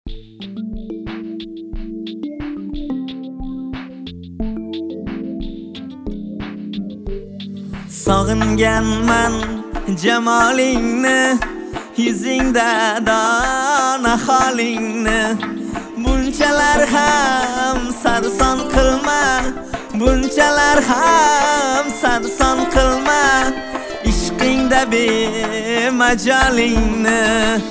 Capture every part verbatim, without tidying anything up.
Sog'inganman jamolingni, yuzingda dona holingni. Bunchalar ham sarson qilma, bunchalar ham sarson qilma, ishqingda bemajolingni.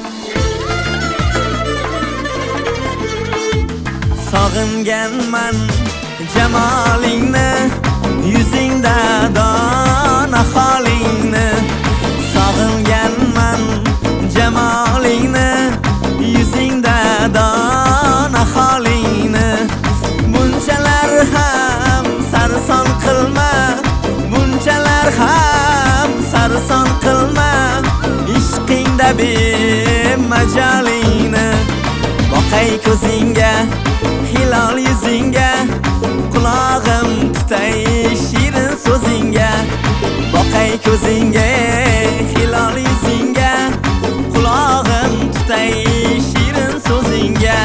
Sog'inganman jamolingni, yuzingda dona holingni. Sog'inganman jamolingni, yuzingda dona holingni. Bunchalar ham sarson qilma, bunchalar ham sarson qilma, ishqingda bemajolingni. Boqay ko'zingga, hilol yuzingga, qulog'im tutay shirin so'zingga. Boqay ko'zingga, hilol yuzingga, qulog'im tutay shirin so'zingga.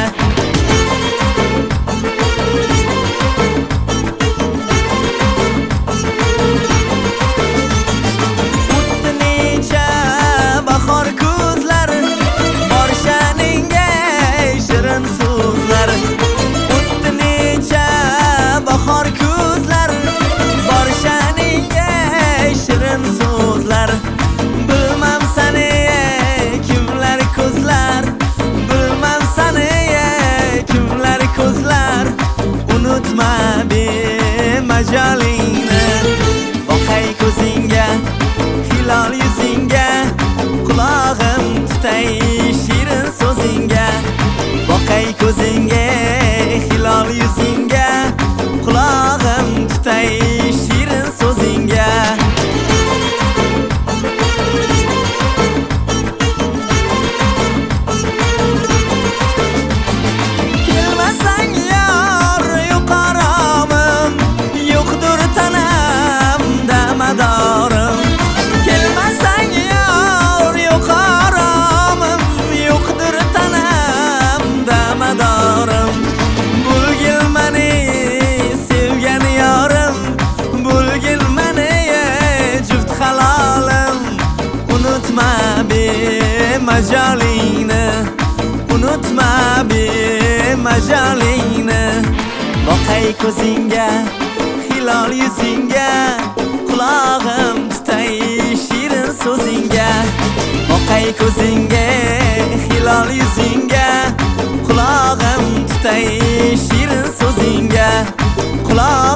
O'tdi necha bahor ko'zlar, bor sha'ningga shirin so'zlar. O'tdi necha bahor ko'zlar, bor sha'ningga shirin so'zlar. Bilmam sani kimlar ko'zlar, bilmam sani kimlar ko'zlar. Unutma bemajolingni. Boqay ko'zingga, hilol yuzingga, qulog'im tutay shirin so'zingga. Boqay ko'zingga, hilol yuzingga, qulog'im tutay shirin so'zingga. Kelmasang yor yuqoromim, yo'qdir tanamda madorim. Kelmasang yor yuqoromim, yo'qdir tanamda madorim. Bulgil mani sevgan yorim, bulgil mani juft halolim. Unutma bemajolingni, unutma bemajolingni. Boqay ko'zingga, hilol yuzingga, qulog'im tutay shirin so'zingga. Boqay ko'zingga, hilol yuzingga, qulog'im tutay shirin so'zingga. Qulog'im